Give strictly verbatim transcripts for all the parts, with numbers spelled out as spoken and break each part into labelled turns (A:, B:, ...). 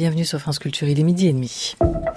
A: Bienvenue sur France Culture, il est midi et demi.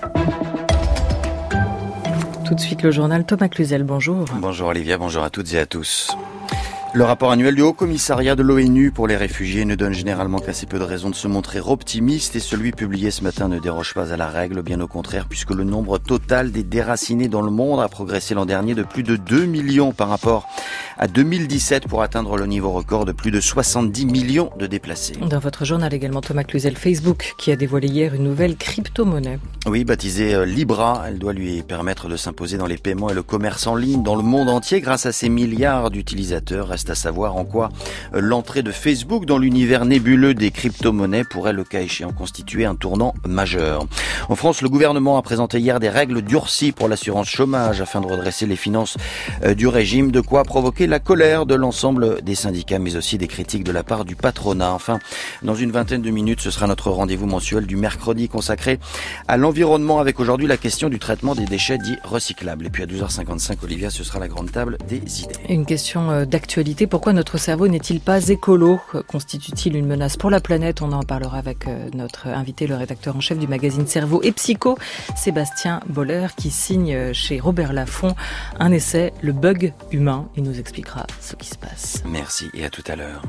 A: Tout de suite le journal, Thomas Cluzel, bonjour.
B: Bonjour Olivia, bonjour à toutes et à tous. Le rapport annuel du Haut Commissariat de l'ONU pour les réfugiés ne donne généralement qu'assez peu de raisons de se montrer optimiste et celui publié ce matin ne déroge pas à la règle, bien au contraire, puisque le nombre total des déracinés dans le monde a progressé l'an dernier de plus de deux millions par rapport à deux mille dix-sept pour atteindre le niveau record de plus de soixante-dix millions de déplacés.
A: Dans votre journal également, Thomas Cluzel, Facebook qui a dévoilé hier une nouvelle crypto-monnaie.
B: Oui, baptisée Libra, elle doit lui permettre de s'imposer dans les paiements et le commerce en ligne dans le monde entier grâce à ses milliards d'utilisateurs. Reste à savoir en quoi l'entrée de Facebook dans l'univers nébuleux des crypto-monnaies pourrait, le cas échéant, constituer un tournant majeur. En France, le gouvernement a présenté hier des règles durcies pour l'assurance chômage afin de redresser les finances du régime, de quoi provoquer la colère de l'ensemble des syndicats, mais aussi des critiques de la part du patronat. Enfin, dans une vingtaine de minutes, ce sera notre rendez-vous mensuel du mercredi consacré à l'environnement avec aujourd'hui la question du traitement des déchets dits recyclables. Et puis à douze heures cinquante-cinq, Olivia, ce sera la grande table des idées.
A: Une question d'actualité. Pourquoi notre cerveau n'est-il pas écolo ? Constitue-t-il une menace pour la planète ? On en parlera avec notre invité, le rédacteur en chef du magazine Cerveau et Psycho, Sébastien Boller, qui signe chez Robert Laffont un essai, Le bug humain. Il nous expliquera ce qui se passe.
B: Merci et à tout à l'heure.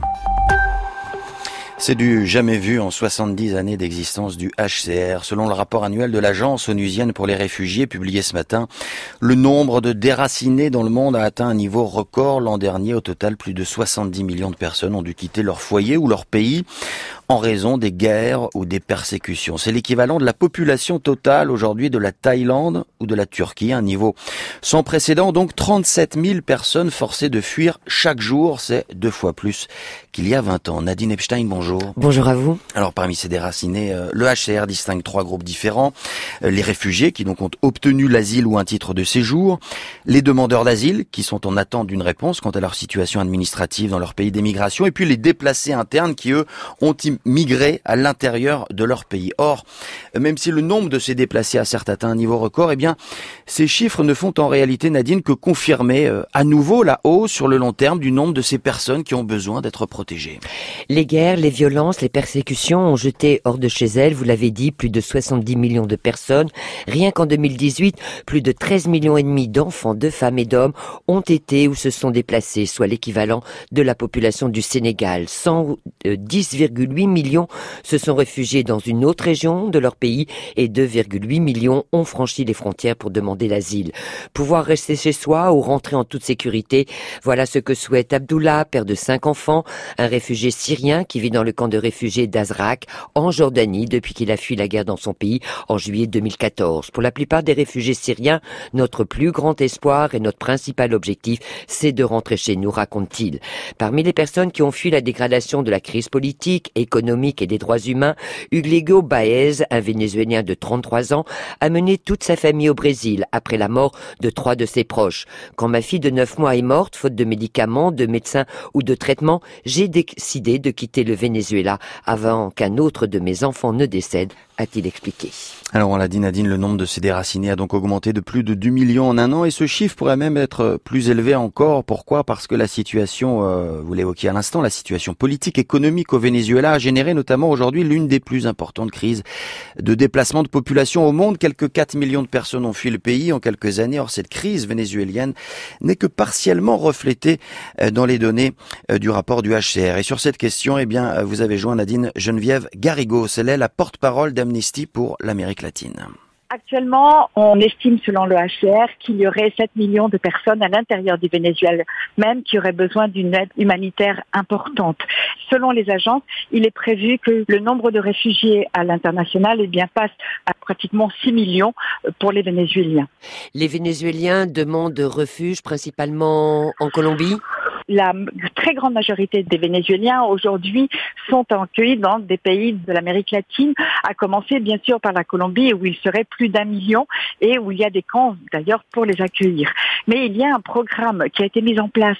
B: C'est du jamais vu en soixante-dix années d'existence du H C R. Selon le rapport annuel de l'Agence onusienne pour les réfugiés publié ce matin, le nombre de déracinés dans le monde a atteint un niveau record l'an dernier. Au total, plus de soixante-dix millions de personnes ont dû quitter leur foyer ou leur pays en raison des guerres ou des persécutions. C'est l'équivalent de la population totale aujourd'hui de la Thaïlande ou de la Turquie, un niveau sans précédent. Donc trente-sept mille personnes forcées de fuir chaque jour, c'est deux fois plus qu'il y a vingt ans. Nadine Epstein, bonjour.
C: Bonjour à vous.
B: Alors parmi ces déracinés, euh, le H C R distingue trois groupes différents. Euh, les réfugiés qui donc ont obtenu l'asile ou un titre de séjour, les demandeurs d'asile qui sont en attente d'une réponse quant à leur situation administrative dans leur pays d'émigration, et puis les déplacés internes qui eux ont migré à l'intérieur de leur pays. Or, même si le nombre de ces déplacés a certes atteint un niveau record, eh bien ces chiffres ne font en réalité, Nadine, que confirmer euh, à nouveau la hausse sur le long terme du nombre de ces personnes qui ont besoin d'être protégées.
C: Les guerres, les violences, les persécutions ont jeté hors de chez elles, vous l'avez dit, plus de soixante-dix millions de personnes. Rien qu'en deux mille dix-huit, plus de treize millions et demi d'enfants, de femmes et d'hommes ont été ou se sont déplacés, soit l'équivalent de la population du Sénégal. cent dix virgule huit millions se sont réfugiés dans une autre région de leur pays et deux virgule huit millions ont franchi les frontières pour demander l'asile. Pouvoir rester chez soi ou rentrer en toute sécurité, voilà ce que souhaite Abdullah, père de cinq enfants, un réfugié syrien qui vit dans le camp de réfugiés d'Azraq, en Jordanie, depuis qu'il a fui la guerre dans son pays en juillet deux mille quatorze. Pour la plupart des réfugiés syriens, notre plus grand espoir et notre principal objectif, c'est de rentrer chez nous, raconte-t-il. Parmi les personnes qui ont fui la dégradation de la crise politique, économique et des droits humains, Hugo Baez, un Vénézuélien de trente-trois ans, a mené toute sa famille au Brésil après la mort de trois de ses proches. Quand ma fille de neuf mois est morte, faute de médicaments, de médecins ou de traitements, j'ai décidé de quitter le Venezuela avant qu'un autre de mes enfants ne décède, a-t-il expliqué.
B: Alors on l'a dit, Nadine, le nombre de ces déracinés a donc augmenté de plus de deux millions en un an et ce chiffre pourrait même être plus élevé encore. Pourquoi ? Parce que la situation, euh, vous l'évoquiez à l'instant, la situation politique, économique au Venezuela a généré notamment aujourd'hui l'une des plus importantes crises de déplacement de population au monde. Quelques quatre millions de personnes ont fui le pays en quelques années. Or cette crise vénézuélienne n'est que partiellement reflétée dans les données du rapport du H C R. Et sur cette question, eh bien, vous avez joint Nadine Geneviève Garrigos. Elle est la porte-parole d'Amnesty pour l'Amérique latine.
D: Actuellement, on estime selon le H C R qu'il y aurait sept millions de personnes à l'intérieur du Venezuela même qui auraient besoin d'une aide humanitaire importante. Selon les agences, il est prévu que le nombre de réfugiés à l'international eh bien, passe à pratiquement six millions pour les Vénézuéliens.
C: Les Vénézuéliens demandent refuge principalement en Colombie ?
D: La très grande majorité des Vénézuéliens aujourd'hui sont accueillis dans des pays de l'Amérique latine, à commencer bien sûr par la Colombie où il serait plus d'un million et où il y a des camps d'ailleurs pour les accueillir. Mais il y a un programme qui a été mis en place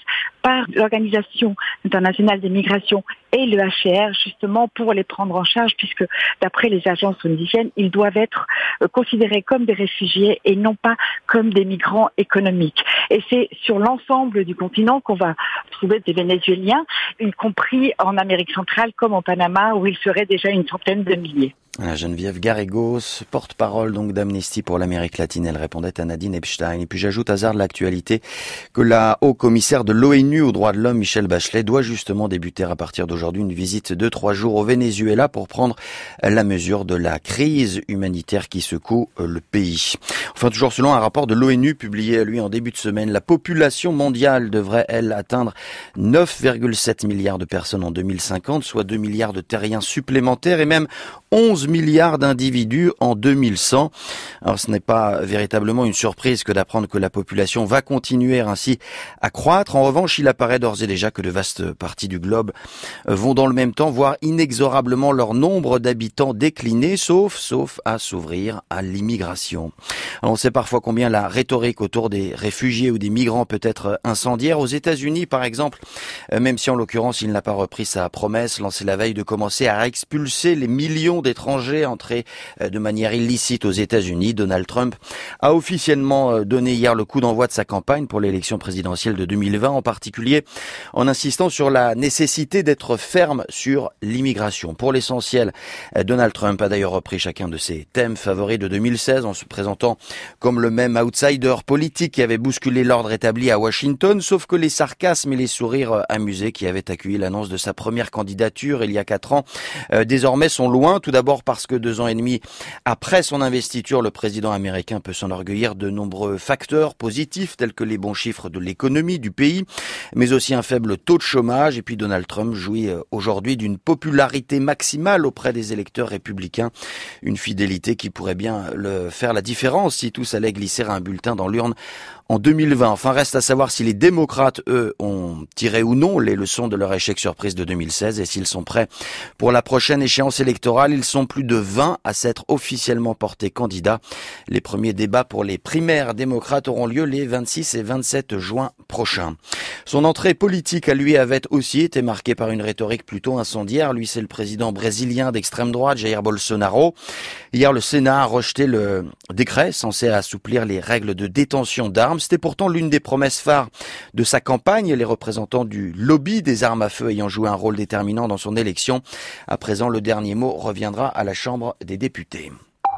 D: par l'Organisation internationale des migrations et le H C R, justement pour les prendre en charge, puisque d'après les agences onusiciennes, ils doivent être considérés comme des réfugiés et non pas comme des migrants économiques. Et c'est sur l'ensemble du continent qu'on va trouver des Vénézuéliens, y compris en Amérique centrale comme au Panama, où il serait déjà une centaine de milliers.
B: Geneviève Garrigos, porte-parole donc d'Amnesty pour l'Amérique latine, elle répondait à Nadine Epstein. Et puis j'ajoute, hasard de l'actualité, que la haut-commissaire de l'ONU aux droits de l'homme, Michelle Bachelet, doit justement débuter à partir d'aujourd'hui une visite de trois jours au Venezuela pour prendre la mesure de la crise humanitaire qui secoue le pays. Enfin, toujours selon un rapport de l'ONU publié lui en début de semaine, la population mondiale devrait, elle, atteindre neuf virgule sept milliards de personnes en deux mille cinquante, soit deux milliards de terriens supplémentaires et même onze milliards d'individus en deux mille cent. Alors ce n'est pas véritablement une surprise que d'apprendre que la population va continuer ainsi à croître. En revanche, il apparaît d'ores et déjà que de vastes parties du globe vont dans le même temps voir inexorablement leur nombre d'habitants décliner, sauf, sauf à s'ouvrir à l'immigration. Alors on sait parfois combien la rhétorique autour des réfugiés ou des migrants peut être incendiaire. Aux États-Unis, par exemple, même si en l'occurrence il n'a pas repris sa promesse lancée la veille de commencer à expulser les millions d'étrangers entrés de manière illicite aux États-Unis, Donald Trump a officiellement donné hier le coup d'envoi de sa campagne pour l'élection présidentielle de deux mille vingt, en particulier en insistant sur la nécessité d'être ferme sur l'immigration. Pour l'essentiel, Donald Trump a d'ailleurs repris chacun de ses thèmes favoris de deux mille seize en se présentant comme le même outsider politique qui avait bousculé l'ordre établi à Washington, sauf que les sarcasmes et les sourires amusés qui avaient accueilli l'annonce de sa première candidature il y a quatre ans, euh, désormais sont loin. Tout d'abord parce que deux ans et demi après son investiture, le président américain peut s'enorgueillir de nombreux facteurs positifs tels que les bons chiffres de l'économie du pays, mais aussi un faible taux de chômage. Et puis Donald Trump jouit aujourd'hui d'une popularité maximale auprès des électeurs républicains, une fidélité qui pourrait bien le faire la différence si tous allaient glisser un bulletin dans l'urne en deux mille vingt. Enfin, reste à savoir si les démocrates, eux, ont tiré ou non les leçons de leur échec surprise de deux mille seize et s'ils sont prêts pour la prochaine échéance électorale. Ils sont plus de vingt à s'être officiellement portés candidats. Les premiers débats pour les primaires démocrates auront lieu les vingt-six et vingt-sept juin prochains. Son entrée politique à lui avait aussi été marquée par une rhétorique plutôt incendiaire. Lui, c'est le président brésilien d'extrême droite, Jair Bolsonaro. Hier, le Sénat a rejeté le décret censé assouplir les règles de détention d'armes. C'était pourtant l'une des promesses phares de sa campagne, les représentants du lobby des armes à feu ayant joué un rôle déterminant dans son élection. À présent, le dernier mot reviendra à la Chambre des députés.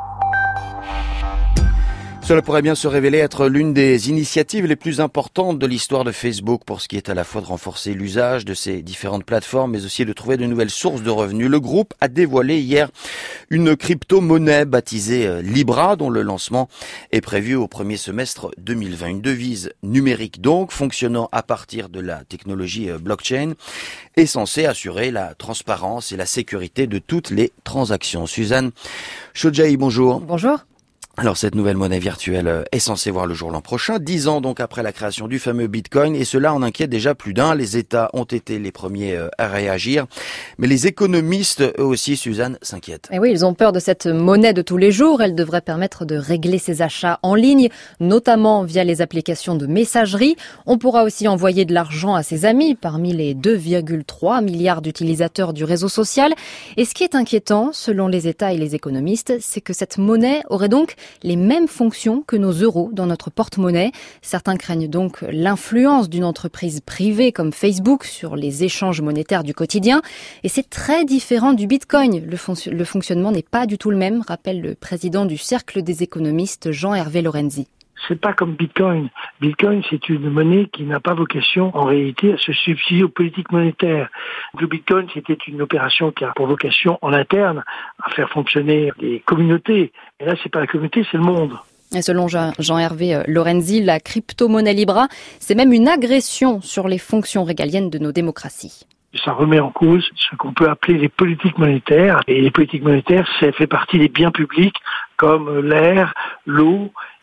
B: Cela pourrait bien se révéler être l'une des initiatives les plus importantes de l'histoire de Facebook pour ce qui est à la fois de renforcer l'usage de ces différentes plateformes, mais aussi de trouver de nouvelles sources de revenus. Le groupe a dévoilé hier une crypto-monnaie baptisée Libra, dont le lancement est prévu au premier semestre deux mille vingt. Une devise numérique donc, fonctionnant à partir de la technologie blockchain, est censée assurer la transparence et la sécurité de toutes les transactions. Suzanne Chodjaï, bonjour.
E: Bonjour.
B: Alors cette nouvelle monnaie virtuelle est censée voir le jour l'an prochain, dix ans donc après la création du fameux Bitcoin, et cela en inquiète déjà plus d'un. Les États ont été les premiers à réagir, mais les économistes, eux aussi, Suzanne, s'inquiètent.
E: Et oui, ils ont peur de cette monnaie de tous les jours. Elle devrait permettre de régler ses achats en ligne, notamment via les applications de messagerie. On pourra aussi envoyer de l'argent à ses amis parmi les deux virgule trois milliards d'utilisateurs du réseau social. Et ce qui est inquiétant, selon les États et les économistes, c'est que cette monnaie aurait donc les mêmes fonctions que nos euros dans notre porte-monnaie. Certains craignent donc l'influence d'une entreprise privée comme Facebook sur les échanges monétaires du quotidien. Et c'est très différent du Bitcoin. Le, fon- le fonctionnement n'est pas du tout le même, rappelle le président du Cercle des économistes, Jean-Hervé Lorenzi.
F: C'est pas comme Bitcoin. Bitcoin, c'est une monnaie qui n'a pas vocation, en réalité, à se substituer aux politiques monétaires. Le Bitcoin, c'était une opération qui a pour vocation, en interne, à faire fonctionner les communautés. Et là, c'est pas la communauté, c'est le monde.
E: Et selon Jean-Hervé Lorenzi, la crypto-monnaie Libra, c'est même une agression sur les fonctions régaliennes de nos démocraties.
F: Ça remet en cause ce qu'on peut appeler les politiques monétaires. Et les politiques monétaires, ça fait partie des biens publics comme l'air, l'eau,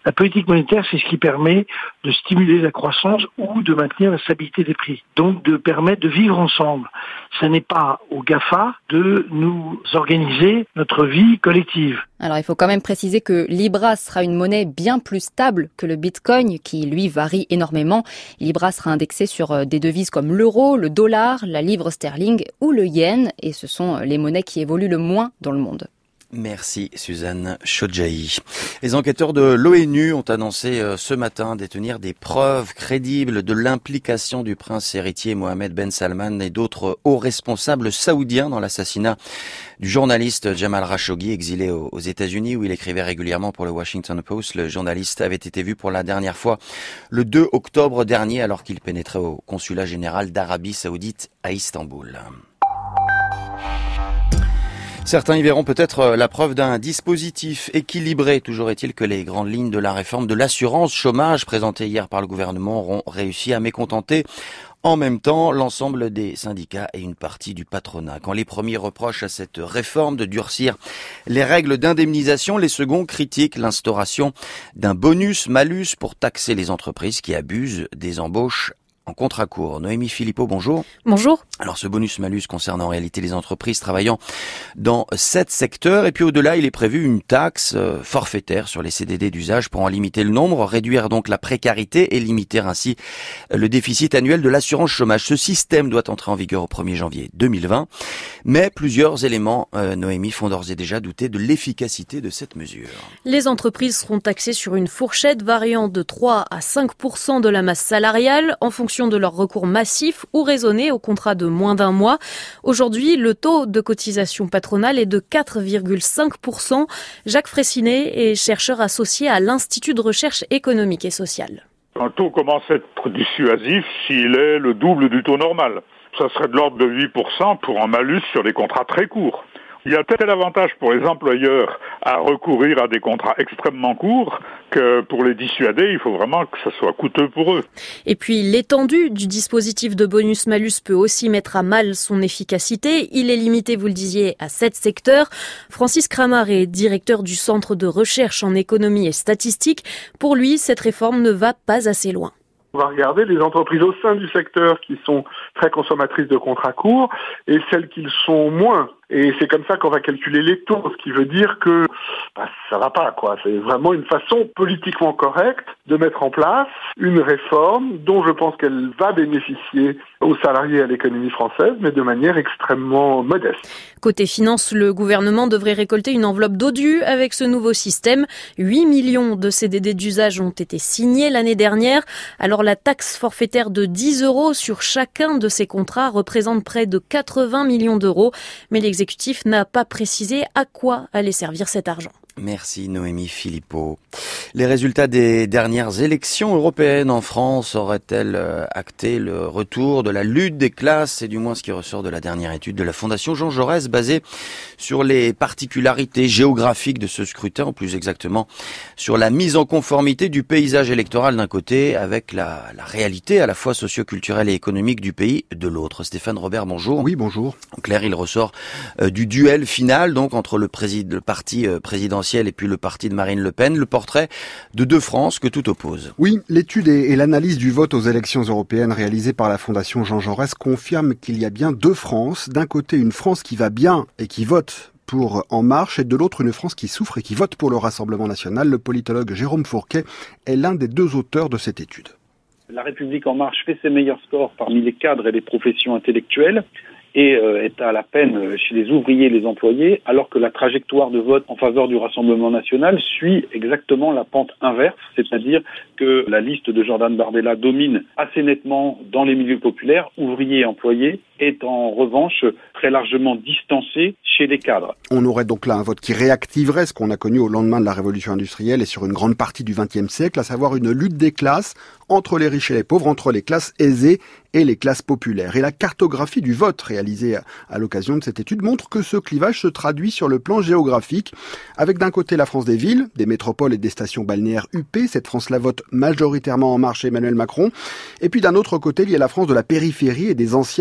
F: La politique monétaire, c'est ce qui permet de stimuler la croissance ou de maintenir la stabilité des prix. Donc de permettre de vivre ensemble. Ce n'est pas aux GAFA de nous organiser notre vie collective.
E: Alors il faut quand même préciser que Libra sera une monnaie bien plus stable que le Bitcoin qui lui varie énormément. Libra sera indexé sur des devises comme l'euro, le dollar, la livre sterling ou le yen et ce sont les monnaies qui évoluent le moins dans le monde.
B: Merci Suzanne Chodjahi. Les enquêteurs de l'ONU ont annoncé ce matin détenir des preuves crédibles de l'implication du prince héritier Mohammed Ben Salman et d'autres hauts responsables saoudiens dans l'assassinat du journaliste Jamal Khashoggi exilé aux États-Unis où il écrivait régulièrement pour le Washington Post. Le journaliste avait été vu pour la dernière fois le deux octobre dernier alors qu'il pénétrait au consulat général d'Arabie Saoudite à Istanbul. Certains y verront peut-être la preuve d'un dispositif équilibré. Toujours est-il que les grandes lignes de la réforme de l'assurance chômage présentée hier par le gouvernement auront réussi à mécontenter en même temps l'ensemble des syndicats et une partie du patronat. Quand les premiers reprochent à cette réforme de durcir les règles d'indemnisation, les seconds critiquent l'instauration d'un bonus-malus pour taxer les entreprises qui abusent des embauches en contrat court. Noémie Philippot, bonjour.
G: Bonjour.
B: Alors ce bonus-malus concerne en réalité les entreprises travaillant dans sept secteurs et puis au-delà il est prévu une taxe euh, forfaitaire sur les C D D d'usage pour en limiter le nombre, réduire donc la précarité et limiter ainsi le déficit annuel de l'assurance chômage. Ce système doit entrer en vigueur au premier janvier deux mille vingt, mais plusieurs éléments, euh, Noémie, font d'ores et déjà douter de l'efficacité de cette mesure.
G: Les entreprises seront taxées sur une fourchette variant de trois à cinq pour cent de la masse salariale en fonction de leur recours massif ou raisonné au contrat de moins d'un mois. Aujourd'hui, le taux de cotisation patronale est de quatre virgule cinq pour cent. Jacques Fraissinet est chercheur associé à l'Institut de recherche économique et sociale.
H: Un taux commence à être dissuasif s'il est le double du taux normal. Ça serait de l'ordre de huit pour cent pour un malus sur des contrats très courts. Il y a tel avantage pour les employeurs à recourir à des contrats extrêmement courts que pour les dissuader, il faut vraiment que ça soit coûteux pour eux.
G: Et puis l'étendue du dispositif de bonus-malus peut aussi mettre à mal son efficacité. Il est limité, vous le disiez, à sept secteurs. Francis Kramar est directeur du Centre de recherche en économie et statistique. Pour lui, cette réforme ne va pas assez loin.
I: On va regarder les entreprises au sein du secteur qui sont très consommatrices de contrats courts et celles qui le sont moins. Et c'est comme ça qu'on va calculer les taux, ce qui veut dire que bah, ça va pas, quoi. C'est vraiment une façon politiquement correcte de mettre en place une réforme dont je pense qu'elle va bénéficier aux salariés et à l'économie française, mais de manière extrêmement modeste.
G: Côté finances, le gouvernement devrait récolter une enveloppe dodue avec ce nouveau système. huit millions de C D D d'usage ont été signés l'année dernière. Alors la taxe forfaitaire de dix euros sur chacun de ces contrats représente près de quatre-vingts millions d'euros. Mais l'exécutif n'a pas précisé à quoi allait servir cet argent.
B: Merci Noémie Philippot. Les résultats des dernières élections européennes en France auraient-elles acté le retour de la lutte des classes? C'est du moins ce qui ressort de la dernière étude de la Fondation Jean Jaurès basée sur les particularités géographiques de ce scrutin, ou plus exactement sur la mise en conformité du paysage électoral d'un côté avec la, la réalité à la fois socio-culturelle et économique du pays de l'autre. Stéphane Robert, bonjour.
J: Oui, bonjour.
B: En clair, il ressort euh, du duel final donc entre le, présid- le parti euh, présidentiel et puis le parti de Marine Le Pen, le portrait de deux France que tout oppose.
J: Oui, l'étude et l'analyse du vote aux élections européennes réalisée par la Fondation Jean Jaurès confirment qu'il y a bien deux France. D'un côté, une France qui va bien et qui vote pour En Marche, et de l'autre, une France qui souffre et qui vote pour le Rassemblement national. Le politologue Jérôme Fourquet est l'un des deux auteurs de cette étude.
K: La République En Marche fait ses meilleurs scores parmi les cadres et les professions intellectuelles et euh, est à la peine chez les ouvriers et les employés, alors que la trajectoire de vote en faveur du Rassemblement national suit exactement la pente inverse, c'est-à-dire que la liste de Jordan Bardella domine assez nettement dans les milieux populaires, ouvriers et employés, est en revanche très largement distancée chez les cadres.
J: On aurait donc là un vote qui réactiverait ce qu'on a connu au lendemain de la révolution industrielle et sur une grande partie du vingtième siècle, à savoir une lutte des classes entre les riches et les pauvres, entre les classes aisées et les classes populaires. Et la cartographie du vote réalisée à l'occasion de cette étude montre que ce clivage se traduit sur le plan géographique, avec d'un côté la France des villes, des métropoles et des stations balnéaires huppées. Cette France-là vote majoritairement En Marche et Emmanuel Macron. Et puis d'un autre côté, il y a la France de la périphérie et des anciens bassins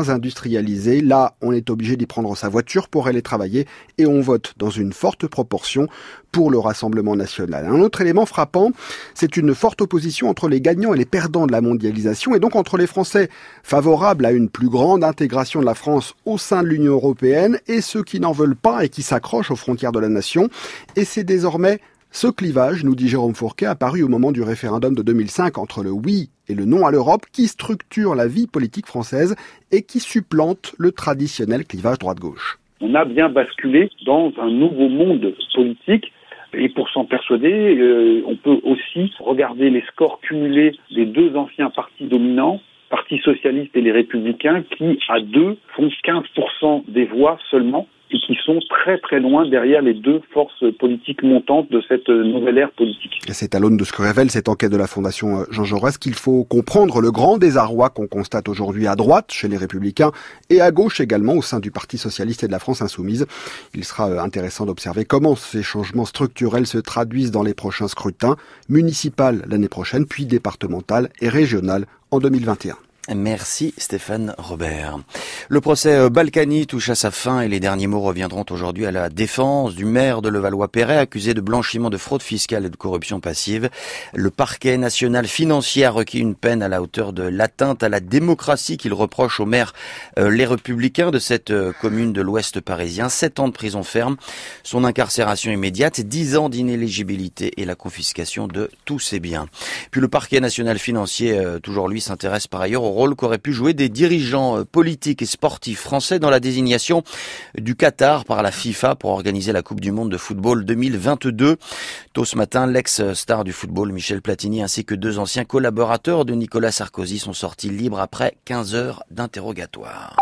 J: moins industrialisés. Là, on est obligé d'y prendre sa voiture pour aller travailler et on vote dans une forte proportion pour le Rassemblement national. Un autre élément frappant, c'est une forte opposition entre les gagnants et les perdants de la mondialisation et donc entre les Français favorables à une plus grande intégration de la France au sein de l'Union européenne et ceux qui n'en veulent pas et qui s'accrochent aux frontières de la nation. Et c'est désormais ce clivage, nous dit Jérôme Fourquet, apparu au moment du référendum de deux mille cinq entre le oui et le non à l'Europe, qui structure la vie politique française et qui supplante le traditionnel clivage droite-gauche.
K: On a bien basculé dans un nouveau monde politique. Et pour s'en persuader, euh, on peut aussi regarder les scores cumulés des deux anciens partis dominants, Parti socialiste et les Républicains, qui, à deux, font quinze pour cent des voix seulement, et qui sont très très loin derrière les deux forces politiques montantes de cette nouvelle ère politique.
J: Et c'est à l'aune de ce que révèle cette enquête de la Fondation Jean Jaurès qu'il faut comprendre le grand désarroi qu'on constate aujourd'hui à droite, chez les Républicains, et à gauche également, au sein du Parti socialiste et de la France insoumise. Il sera intéressant d'observer comment ces changements structurels se traduisent dans les prochains scrutins, municipal l'année prochaine, puis départemental et régional en deux mille vingt et un.
B: Merci Stéphane Robert. Le procès Balkany touche à sa fin et les derniers mots reviendront aujourd'hui à la défense du maire de Levallois-Perret accusé de blanchiment de fraude fiscale et de corruption passive. Le parquet national financier a requis une peine à la hauteur de l'atteinte à la démocratie qu'il reproche au maire euh, Les Républicains de cette euh, commune de l'Ouest parisien. Sept ans de prison ferme, son incarcération immédiate, dix ans d'inéligibilité et la confiscation de tous ses biens. Puis le parquet national financier, euh, toujours lui, s'intéresse par ailleurs au rôle qu'auraient pu jouer des dirigeants politiques et sportifs français dans la désignation du Qatar par la FIFA pour organiser la Coupe du Monde de football deux mille vingt-deux. Tôt ce matin, l'ex-star du football Michel Platini ainsi que deux anciens collaborateurs de Nicolas Sarkozy sont sortis libres après quinze heures d'interrogatoire.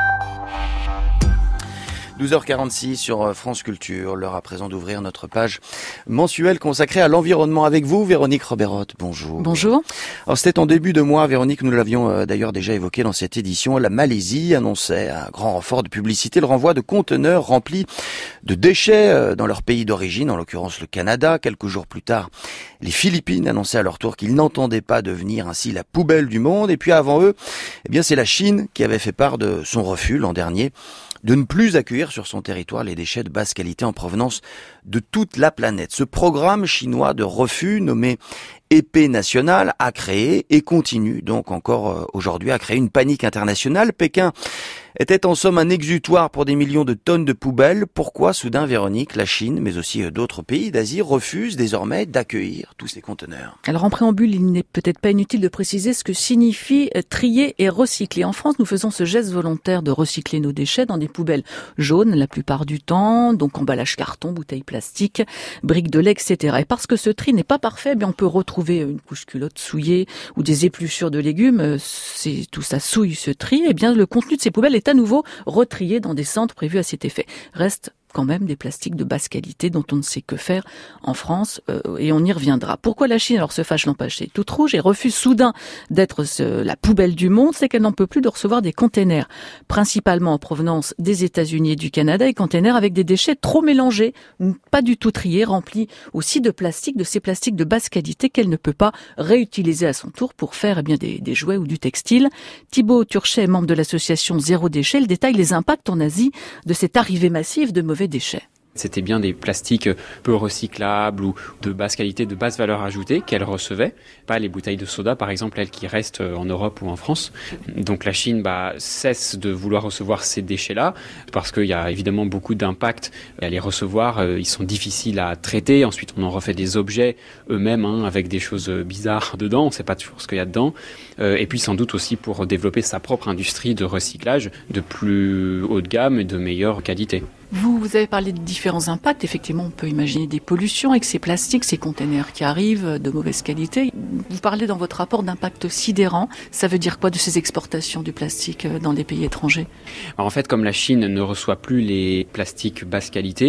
B: douze heures quarante-six sur France Culture, l'heure à présent d'ouvrir notre page mensuelle consacrée à l'environnement avec vous, Véronique Roberotte. Bonjour.
A: Bonjour.
B: Alors c'était en début de mois, Véronique, nous l'avions d'ailleurs déjà évoqué dans cette édition, la Malaisie annonçait à grand renfort de publicité le renvoi de conteneurs remplis de déchets dans leur pays d'origine, en l'occurrence le Canada. Quelques jours plus tard, les Philippines annonçaient à leur tour qu'ils n'entendaient pas devenir ainsi la poubelle du monde. Et puis avant eux, eh bien c'est la Chine qui avait fait part de son refus l'an dernier de ne plus accueillir sur son territoire les déchets de basse qualité en provenance de toute la planète. Ce programme chinois de refus, nommé Épée nationale, a créé et continue donc encore aujourd'hui à créer une panique internationale. Pékin était en somme un exutoire pour des millions de tonnes de poubelles. Pourquoi soudain, Véronique, la Chine, mais aussi d'autres pays d'Asie, refusent désormais d'accueillir tous ces conteneurs?
A: Alors en préambule, il n'est peut-être pas inutile de préciser ce que signifie trier et recycler. En France, nous faisons ce geste volontaire de recycler nos déchets dans des poubelles jaunes la plupart du temps, donc emballage carton, bouteilles plastiques, briques de lait, et cetera. Et parce que ce tri n'est pas parfait, eh bien on peut retrouver une couche culotte souillée ou des épluchures de légumes, c'est tout ça souille ce tri. Eh bien le contenu de ces poubelles est à nouveau retrié dans des centres prévus à cet effet. Reste quand même des plastiques de basse qualité dont on ne sait que faire en France euh, et on y reviendra. Pourquoi la Chine alors se fâche l'empêcher toute rouge et refuse soudain d'être ce, la poubelle du monde? C'est qu'elle n'en peut plus de recevoir des containers, principalement en provenance des États-Unis et du Canada, et containers avec des déchets trop mélangés, pas du tout triés, remplis aussi de plastique, de ces plastiques de basse qualité qu'elle ne peut pas réutiliser à son tour pour faire eh bien des, des jouets ou du textile. Thibaut Turchet, membre de l'association Zéro Déchet, il détaille les impacts en Asie de cette arrivée massive de mauvais déchets.
L: C'était bien des plastiques peu recyclables ou de basse qualité, de basse valeur ajoutée qu'elle recevait. Pas les bouteilles de soda, par exemple, elles qui restent en Europe ou en France. Donc la Chine bah, cesse de vouloir recevoir ces déchets-là parce qu'il y a évidemment beaucoup d'impact à les recevoir. Ils sont difficiles à traiter. Ensuite, on en refait des objets eux-mêmes hein, avec des choses bizarres dedans. On ne sait pas toujours ce qu'il y a dedans. Et puis sans doute aussi pour développer sa propre industrie de recyclage de plus haut de gamme et de meilleure qualité.
A: Vous, vous avez parlé de différents impacts. Effectivement, on peut imaginer des pollutions avec ces plastiques, ces containers qui arrivent de mauvaise qualité. Vous parlez dans votre rapport d'impact sidérant. Ça veut dire quoi de ces exportations du plastique dans les pays étrangers?
L: Alors en fait, comme la Chine ne reçoit plus les plastiques basse qualité,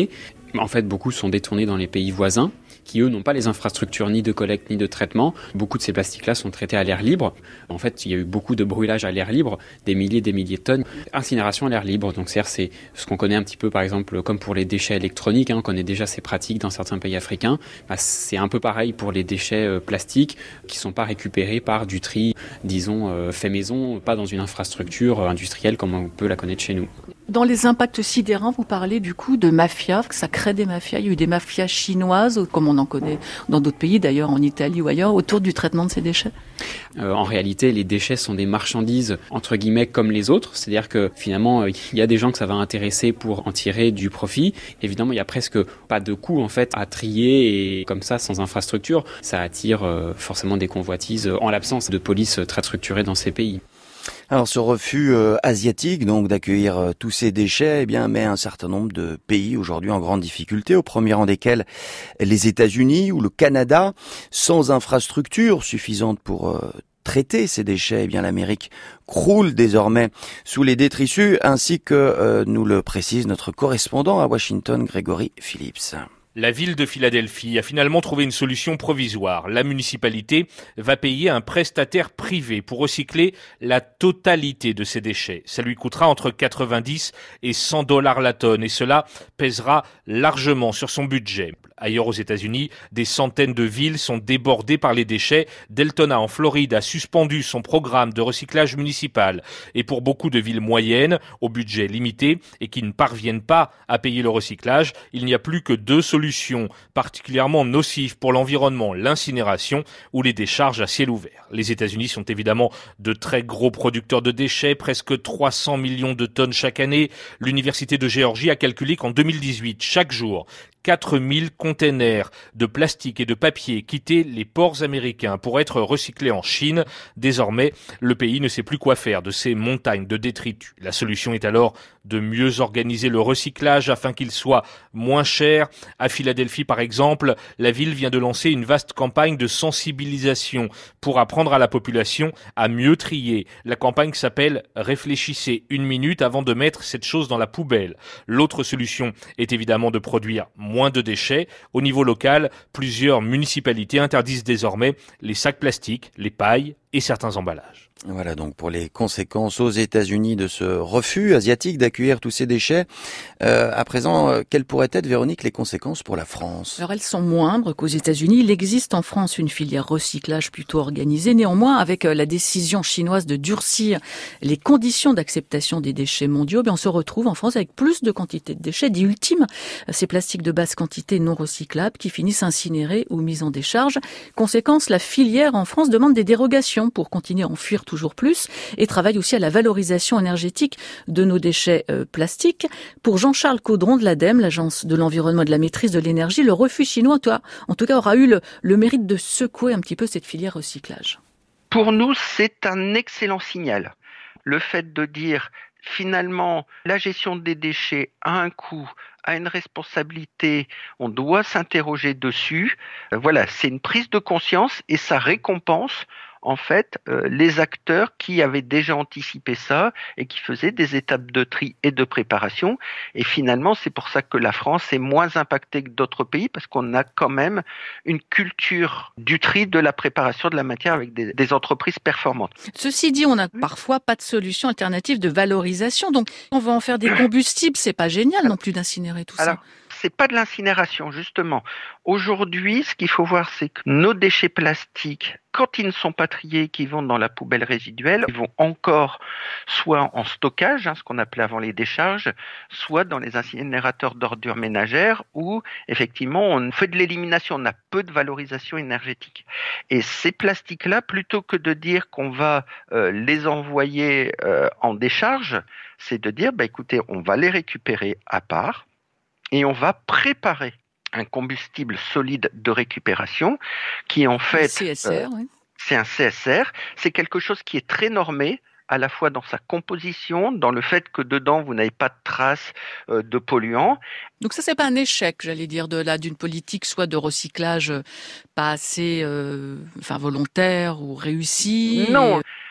L: En fait, beaucoup sont détournés dans les pays voisins, qui eux n'ont pas les infrastructures ni de collecte ni de traitement. Beaucoup de ces plastiques-là sont traités à l'air libre. En fait, il y a eu beaucoup de brûlage à l'air libre, des milliers et des milliers de tonnes. Incinération à l'air libre, donc c'est-à-dire c'est ce qu'on connaît un petit peu, par exemple, comme pour les déchets électroniques, hein, on connaît déjà ces pratiques dans certains pays africains. Bah, c'est un peu pareil pour les déchets euh, plastiques qui ne sont pas récupérés par du tri, disons, euh, fait maison, pas dans une infrastructure industrielle comme on peut la connaître chez nous.
M: Dans les impacts sidérants, vous parlez du coup de mafia, que ça crée des mafias. Il y a eu des mafias chinoises, comme on en connaît dans d'autres pays, d'ailleurs en Italie ou ailleurs, autour du traitement de ces déchets.
L: Euh, en réalité, les déchets sont des marchandises, entre guillemets, comme les autres. C'est-à-dire que finalement, il y a des gens que ça va intéresser pour en tirer du profit. Évidemment, il n'y a presque pas de coût en fait à trier et comme ça, sans infrastructure, ça attire euh, forcément des convoitises en l'absence de police très structurée dans ces pays.
B: Alors ce refus euh, asiatique donc d'accueillir euh, tous ces déchets eh bien met un certain nombre de pays aujourd'hui en grande difficulté, au premier rang desquels les États-Unis ou le Canada. Sans infrastructure suffisante pour euh, traiter ces déchets, eh bien l'Amérique croule désormais sous les détritus, ainsi que euh, nous le précise notre correspondant à Washington, Grégory Phillips.
N: La ville de Philadelphie a finalement trouvé une solution provisoire. La municipalité va payer un prestataire privé pour recycler la totalité de ses déchets. Ça lui coûtera entre quatre-vingt-dix et cent dollars la tonne et cela pèsera largement sur son budget. Ailleurs aux États-Unis, des centaines de villes sont débordées par les déchets. Deltona en Floride a suspendu son programme de recyclage municipal. Et pour beaucoup de villes moyennes, au budget limité et qui ne parviennent pas à payer le recyclage, il n'y a plus que deux solutions particulièrement nocives pour l'environnement, l'incinération ou les décharges à ciel ouvert. Les États-Unis sont évidemment de très gros producteurs de déchets, presque trois cents millions de tonnes chaque année. L'Université de Géorgie a calculé qu'en deux mille dix-huit, chaque jour, quatre mille containers de plastique et de papier quittaient les ports américains pour être recyclés en Chine. Désormais, le pays ne sait plus quoi faire de ces montagnes de détritus. La solution est alors de mieux organiser le recyclage afin qu'il soit moins cher. À Philadelphie, par exemple, la ville vient de lancer une vaste campagne de sensibilisation pour apprendre à la population à mieux trier. La campagne s'appelle « Réfléchissez une minute avant de mettre cette chose dans la poubelle ». L'autre solution est évidemment de produire moins de déchets. Au niveau local, plusieurs municipalités interdisent désormais les sacs plastiques, les pailles et certains emballages.
B: Voilà donc pour les conséquences aux États-Unis de ce refus asiatique d'accueillir tous ces déchets. Euh, à présent, euh, quelles pourraient être, Véronique, les conséquences pour la France ?
M: Alors elles sont moindres qu'aux États-Unis. Il existe en France une filière recyclage plutôt organisée. Néanmoins, avec la décision chinoise de durcir les conditions d'acceptation des déchets mondiaux, bien on se retrouve en France avec plus de quantité de déchets dits ultimes, ces plastiques de basse quantité non recyclables qui finissent incinérés ou mis en décharge. Conséquence, la filière en France demande des dérogations pour continuer à en fuir toujours plus et travaille aussi à la valorisation énergétique de nos déchets euh, plastiques. Pour Jean-Charles Caudron de l'ADEME, l'Agence de l'environnement et de la maîtrise de l'énergie, le refus chinois, toi, en tout cas, aura eu le, le mérite de secouer un petit peu cette filière recyclage.
O: Pour nous, c'est un excellent signal. Le fait de dire finalement la gestion des déchets a un coût, a une responsabilité, on doit s'interroger dessus. Euh, voilà, c'est une prise de conscience et ça récompense en fait euh, les acteurs qui avaient déjà anticipé ça et qui faisaient des étapes de tri et de préparation. Et finalement, c'est pour ça que la France est moins impactée que d'autres pays parce qu'on a quand même une culture du tri, de la préparation de la matière avec des, des entreprises performantes.
M: Ceci dit, on n'a parfois pas de solution alternative de valorisation. Donc, on va en faire des combustibles. C'est pas génial non plus d'incinérer tout
O: Alors,
M: ça.
O: C'est pas de l'incinération, justement. Aujourd'hui, ce qu'il faut voir, c'est que nos déchets plastiques, quand ils ne sont pas triés, qui vont dans la poubelle résiduelle, ils vont encore soit en stockage, hein, ce qu'on appelait avant les décharges, soit dans les incinérateurs d'ordures ménagères où, effectivement, on fait de l'élimination, on a peu de valorisation énergétique. Et ces plastiques-là, plutôt que de dire qu'on va euh, les envoyer euh, en décharge, c'est de dire, bah, écoutez, on va les récupérer à part, et on va préparer un combustible solide de récupération qui en fait...
M: C S R,
O: euh,
M: oui.
O: C'est un C S R, c'est quelque chose qui est très normé, à la fois dans sa composition, dans le fait que dedans vous n'avez pas de traces euh, de polluants.
M: Donc ça, c'est pas un échec, j'allais dire, de là d'une politique soit de recyclage pas assez, euh, enfin volontaire ou réussie.
O: Non.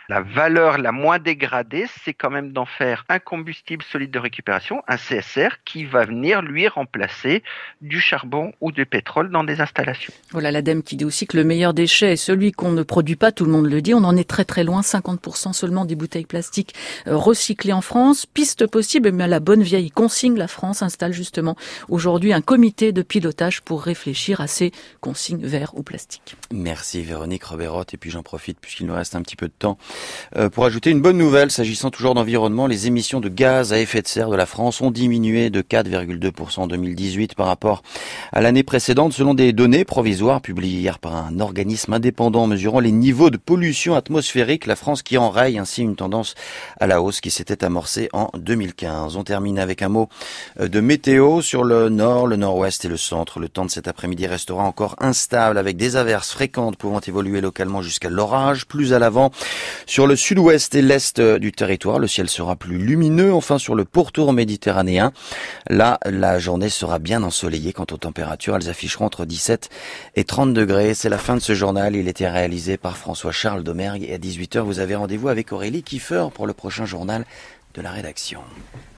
O: La valeur la moins dégradée, c'est quand même d'en faire un combustible solide de récupération, un C S R, qui va venir lui remplacer du charbon ou du pétrole dans des installations.
M: Voilà l'ADEME qui dit aussi que le meilleur déchet est celui qu'on ne produit pas, tout le monde le dit. On en est très très loin, cinquante pour cent seulement des bouteilles plastiques recyclées en France. Piste possible, mais à la bonne vieille consigne, la France installe justement aujourd'hui un comité de pilotage pour réfléchir à ces consignes verts ou plastiques.
B: Merci Véronique Roberotte. Et puis j'en profite puisqu'il nous reste un petit peu de temps euh, pour ajouter une bonne nouvelle s'agissant toujours d'environnement. Les émissions de gaz à effet de serre de la France ont diminué de quatre virgule deux pour cent en deux mille dix-huit par rapport à l'année précédente, selon des données provisoires publiées hier par un organisme indépendant mesurant les niveaux de pollution atmosphérique. La France qui enraye ainsi une tendance à la hausse qui s'était amorcée en deux mille quinze. On termine avec un mot de météo sur le nord, le nord-ouest et le centre. Le temps de cet après-midi restera encore instable avec des averses fréquentes pouvant évoluer localement jusqu'à l'orage. Plus à l'avant, sur le sud-ouest et l'est du territoire, le ciel sera plus lumineux. Enfin, sur le pourtour méditerranéen, là, la journée sera bien ensoleillée. Quant aux températures, elles afficheront entre dix-sept et trente degrés. C'est la fin de ce journal. Il était réalisé par François-Charles Domergue. Et à dix-huit heures, vous avez rendez-vous avec Aurélie Kiefer pour le prochain journal de la rédaction.